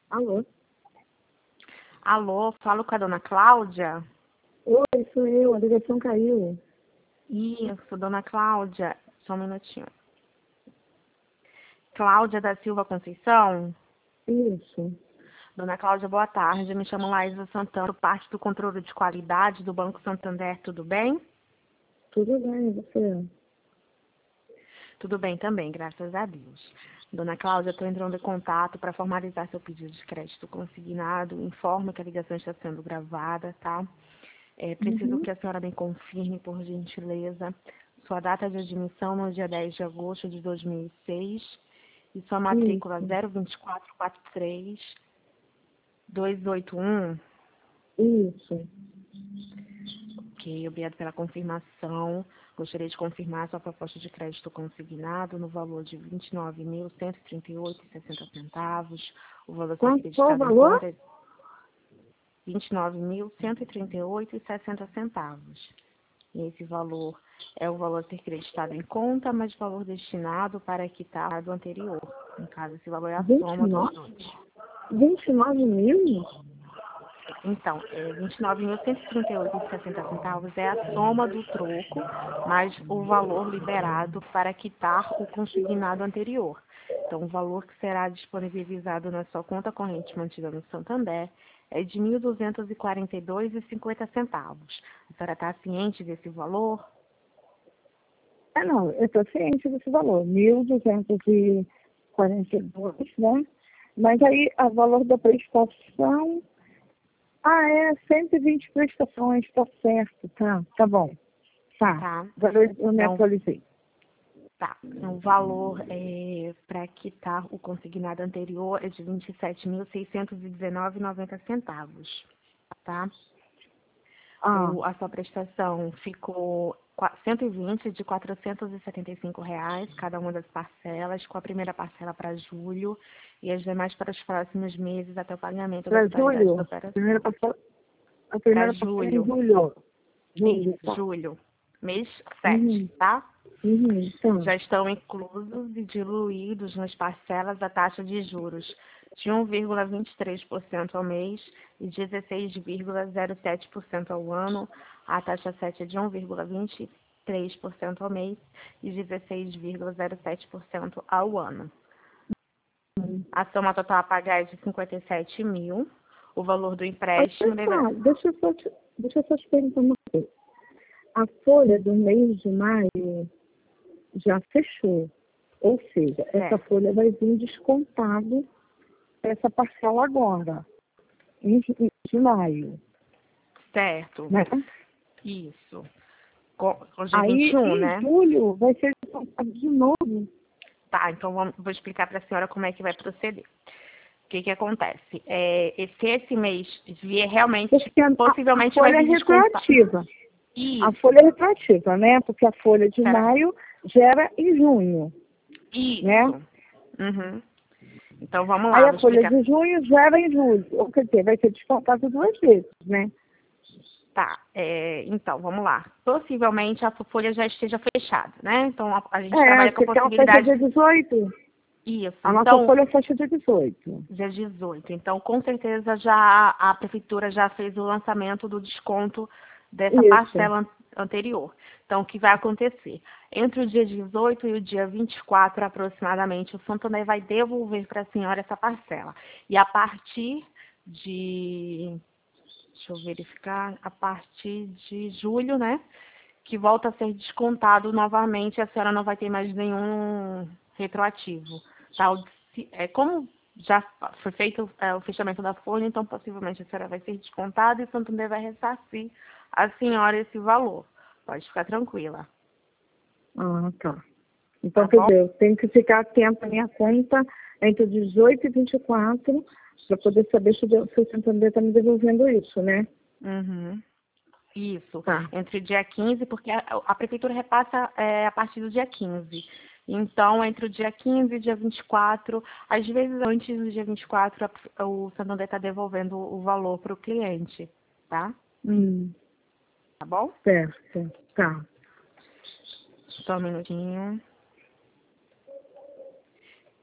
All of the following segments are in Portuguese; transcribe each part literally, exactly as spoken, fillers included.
Alô? Alô, falo com a dona Cláudia? Oi, sou eu, a ligação caiu. Isso, dona Cláudia, só um minutinho. Cláudia da Silva Conceição? Isso. Dona Cláudia, boa tarde. Me chamo Laísa Santana, parte do controle de qualidade do Banco Santander, tudo bem? Tudo bem, e você? Tudo bem também, graças a Deus. Dona Cláudia, estou entrando em contato para formalizar seu pedido de crédito consignado. Informo que a ligação está sendo gravada, tá? É, preciso Uhum. que a senhora me confirme, por gentileza, sua data de admissão no dia dez de agosto de dois mil e seis e sua matrícula Isso. zero dois quatro quatro três dois oito um. Isso. Ok, obrigado pela confirmação. Gostaria de confirmar sua proposta de crédito consignado no valor de vinte e nove mil cento e trinta e oito reais e sessenta centavos. O valor a ser Quanto foi o acreditado em valor? conta é vinte e nove mil cento e trinta e oito reais e sessenta centavos. E esse valor é o valor a ser creditado em conta, mas valor destinado para quitar do anterior. No caso, esse valor é a soma dos vinte e nove? dois. vinte e nove mil? Então, é, vinte e nove mil cento e trinta e oito reais e sessenta centavos é a soma do troco, mais o valor liberado para quitar o consignado anterior. Então, o valor que será disponibilizado na sua conta corrente mantida no Santander é de mil duzentos e quarenta e dois reais e cinquenta centavos. A senhora está ciente desse valor? Ah, não, eu estou ciente desse valor, mil duzentos e quarenta e dois, né? Mas aí, o valor da prestação... Ah, é cento e vinte prestações, tá certo, tá, tá bom. Tá, Tá. agora eu eu me Então, atualizei. tá. O valor é, para quitar o consignado anterior é de vinte e sete mil seiscentos e dezenove reais e noventa centavos. Tá? Ah, O, a sua prestação ficou qua- cento e vinte de quatrocentos e setenta e cinco reais, cada uma das parcelas, com a primeira parcela para julho e as demais para os próximos meses até o pagamento da para totalidade da julho, primeira operação. parcela, a Para primeira parcela é em julho, julho. Julho, isso, tá. julho, mês sete, Uhum, tá? uhum, tá. Já estão inclusos e diluídos nas parcelas da taxa de juros de um vírgula vinte e três por cento ao mês e dezesseis vírgula zero sete por cento ao ano. A taxa sete é de um vírgula vinte e três por cento ao mês e dezesseis vírgula zero sete por cento ao ano. A soma total a pagar é de cinquenta e sete mil. O valor do empréstimo Olha deverá... só, deixa eu só te, deixa eu só te perguntar uma coisa. A folha do mês de maio já fechou. Ou seja, essa Certo, folha vai vir descontado essa parcela agora, em, ju- de maio, certo, né? isso. Co- Hoje é vinte Aí, e um, em né? julho, vai ser descontado de novo. Tá, então vamos- vou explicar para a senhora como é que vai proceder. O que que acontece? É, e se esse mês vier realmente, Porque a, a possivelmente vai folha é vir descontar. retroativa. A Isso, folha é retroativa, né? Porque a folha de será? maio gera em junho, né? Isso. Uhum. Então vamos Aí lá, a vou folha explicar. de junho gera em julho. Ou quer dizer, vai ser descontado duas vezes, né? Tá, é, então vamos lá. Possivelmente a folha já esteja fechada, né? Então a, a gente É, trabalha com a porque ela fecha possibilidade. dia dezoito. Isso, A nossa então, folha fecha dia dezoito. dia dezoito. Então, com certeza já a prefeitura já fez o lançamento do desconto dessa Isso. parcela an- anterior. Então, o que vai acontecer? Entre o dia dezoito e o dia vinte e quatro, aproximadamente, o Santander vai devolver para a senhora essa parcela. E a partir de, deixa eu verificar, a partir de julho, né, que volta a ser descontado novamente, a senhora não vai ter mais nenhum retroativo. Tá? O- se- É, como já foi feito é, o fechamento da folha, então possivelmente a senhora vai ser descontada e o Santander vai ressarcir a senhora esse valor. Pode ficar tranquila, Ah, tá. Então, tá quer bom? dizer, eu tenho que ficar atenta à minha conta entre dezoito e vinte e quatro para poder saber se o de- se o Santander está me devolvendo isso, né? Uhum. Isso, Tá. entre o dia quinze, porque a, a prefeitura repassa é, a partir do dia quinze. Então, entre o dia quinze e o dia vinte e quatro, às vezes antes do dia vinte e quatro, a- o Santander está devolvendo o valor para o cliente, tá? Hum, Tá bom? certo. Tá. Só um minutinho.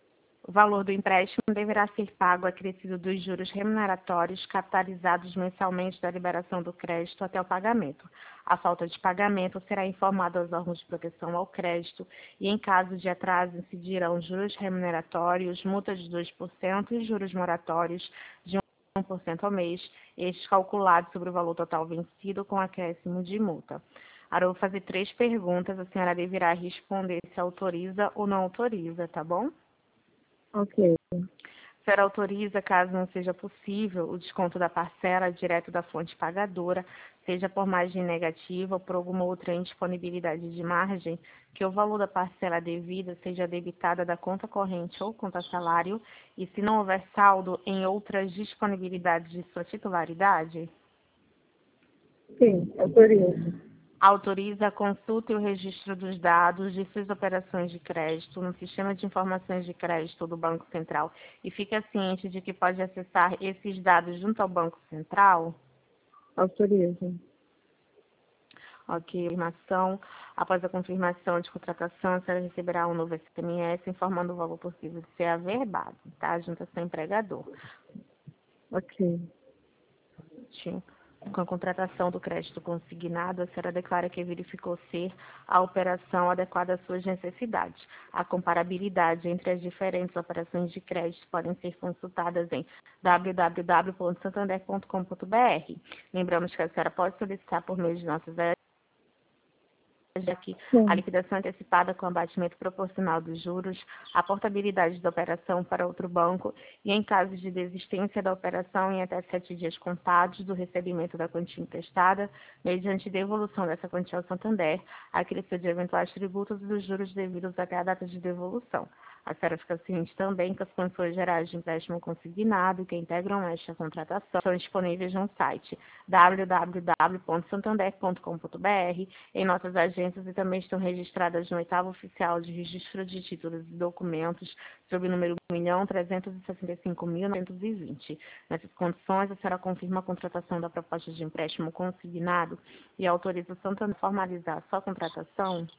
O valor do empréstimo deverá ser pago acrescido dos juros remuneratórios capitalizados mensalmente da liberação do crédito até o pagamento. A falta de pagamento será informada aos órgãos de proteção ao crédito e, em caso de atraso, incidirão juros remuneratórios, multa de dois por cento e juros moratórios de um por cento ao mês, estes calculados sobre o valor total vencido com acréscimo de multa. Agora eu vou fazer três perguntas, a senhora deverá responder se autoriza ou não autoriza, tá bom? Ok. A senhora autoriza, caso não seja possível, o desconto da parcela direto da fonte pagadora, seja por margem negativa ou por alguma outra indisponibilidade de margem, que o valor da parcela devida seja debitada da conta corrente ou conta salário, e se não houver saldo em outras disponibilidades de sua titularidade? Sim, autorizo. Autoriza a consulta e o registro dos dados de suas operações de crédito no Sistema de Informações de Crédito do Banco Central e fica ciente de que pode acessar esses dados junto ao Banco Central? Autorizo. Ok, confirmação. Após a confirmação de contratação, a senhora receberá um novo S M S informando o valor possível de ser averbado, tá? Junto ao seu empregador. Ok. Sim. Com a contratação do crédito consignado, a senhora declara que verificou ser a operação adequada às suas necessidades. A comparabilidade entre as diferentes operações de crédito podem ser consultadas em w w w ponto santander ponto com ponto b r. Lembramos que a senhora pode solicitar por meio de nossas aqui a Sim. liquidação antecipada com abatimento proporcional dos juros, a portabilidade da operação para outro banco e, em caso de desistência da operação, em até sete dias contados do recebimento da quantia emprestada, mediante devolução dessa quantia ao Santander, a crescer de eventuais tributos e dos juros devidos até a data de devolução. A senhora fica ciente também que as condições gerais de empréstimo consignado que integram esta contratação são disponíveis no site w w w ponto santander ponto com ponto b r, em nossas agências e também estão registradas no oitavo oficial de registro de títulos e documentos sob o número um milhão trezentos e sessenta e cinco mil novecentos e vinte. Nessas condições, a senhora confirma a contratação da proposta de empréstimo consignado e autoriza o Santander a formalizar a sua contratação?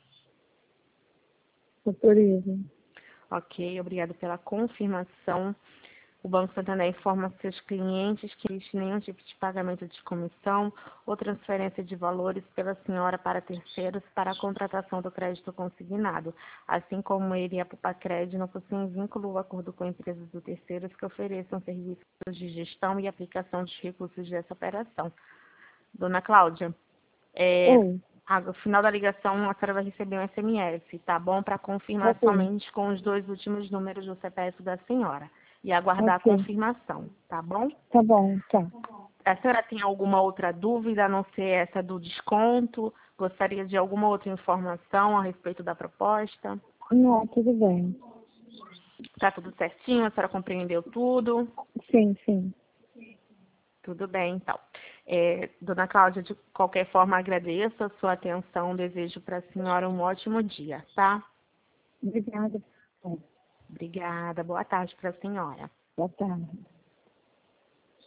Autorizo. Ok, obrigado pela confirmação. O Banco Santander informa seus clientes que não existe nenhum tipo de pagamento de comissão ou transferência de valores pela senhora para terceiros para a contratação do crédito consignado, assim como ele e a Pupacred não possuem vínculo ou acordo com empresas ou terceiros que ofereçam serviços de gestão e aplicação dos recursos dessa operação. Dona Cláudia, é, Oi. no final da ligação, a senhora vai receber um S M S, tá bom? Para confirmar Ok. somente com os dois últimos números do C P F da senhora. E aguardar a Ok. confirmação, tá bom? Tá bom, tá. A senhora tem alguma outra dúvida, a não ser essa do desconto? Gostaria de alguma outra informação a respeito da proposta? Não, tudo bem. Tá tudo certinho? A senhora compreendeu tudo? Sim, sim. Tudo bem, então. É, Dona Cláudia, de qualquer forma, agradeço a sua atenção. Desejo para a senhora um ótimo dia, tá? Obrigada. Obrigada. Boa tarde para a senhora. Boa tarde.